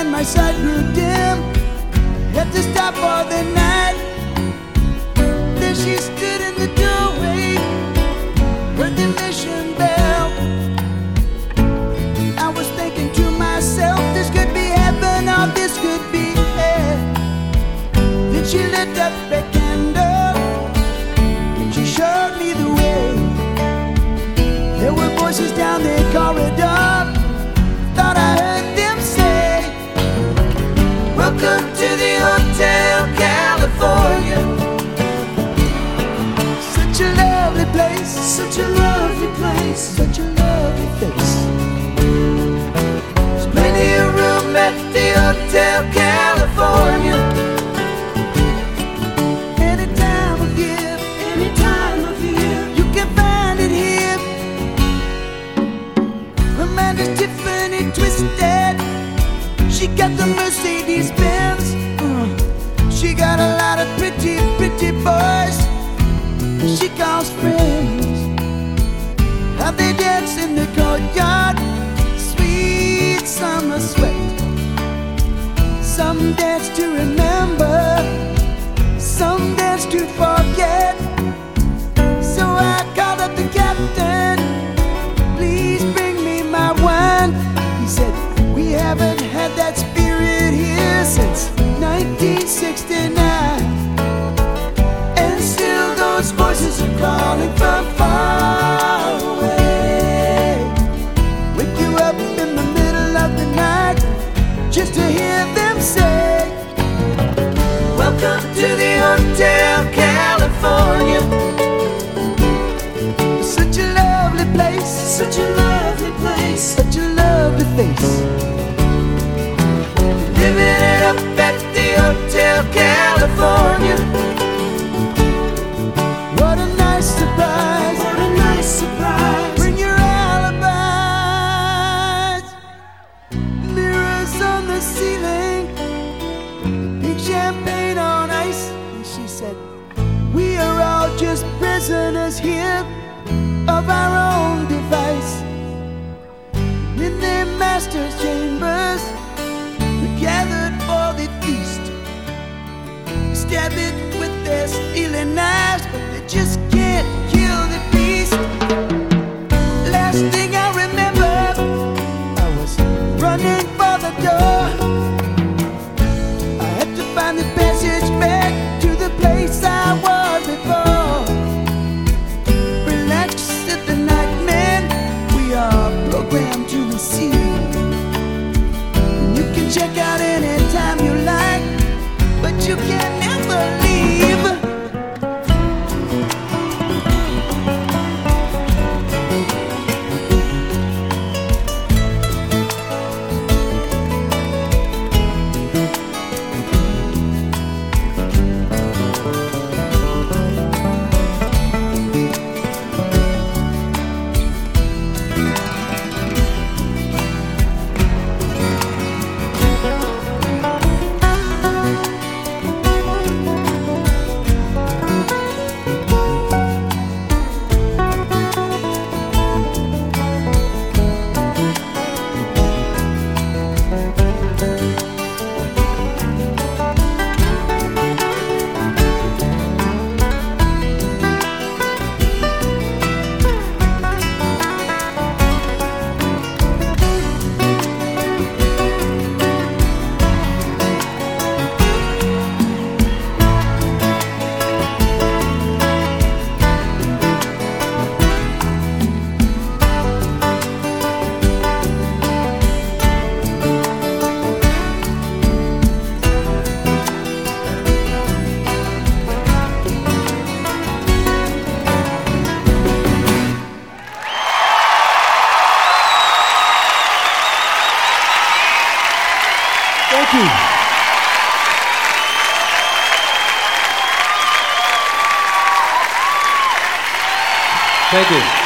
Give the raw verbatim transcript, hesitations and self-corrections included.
and my sight grew dim. Had to stop for the night. Then she stood in the doorway, heard the mission bell. I was thinking to myself, this could be heaven or this could be hell. Then she lit up a candle and she showed me the way. There were voices down the corridor, thought I heard them say, welcome to the Hotel California. Such a lovely place, such a lovely place, such a lovely face. There's plenty of room at the Hotel California. Any time of year, any time of year, you can find it here. Amanda's Tiffany Twisted, she got the Mercedes Benz. uh, She got a lot of pretty, pretty boys she calls friends. How they dance in the courtyard, sweet summer sweat. Some dance to remember, some dance to forget. So I called up the captain, please bring me my wine. He said, we haven't had that spirit here since nineteen sixty-nine. And still those voices are calling from far away. Wake you up in the middle of the night just to hear them say, welcome to the Hotel California. Such a lovely place, such a lovely place, such a lovely face. Living it up at the Hotel California. What a nice surprise, what a nice surprise. Bring your alibis. Mirrors on the ceiling, pink champagne on ice. And she said, we are all just prisoners here of our own device. In their master's chambers, we gathered for the feast. Stab it with their stealing knives, but they just can't kill the beast. Last thing I remember, I was running for the door. I had to find the passage back to the place I was before. Relax, said the night man, we are programmed to receive. You can check out anytime you like, but you can never leave. Thank you. Thank you.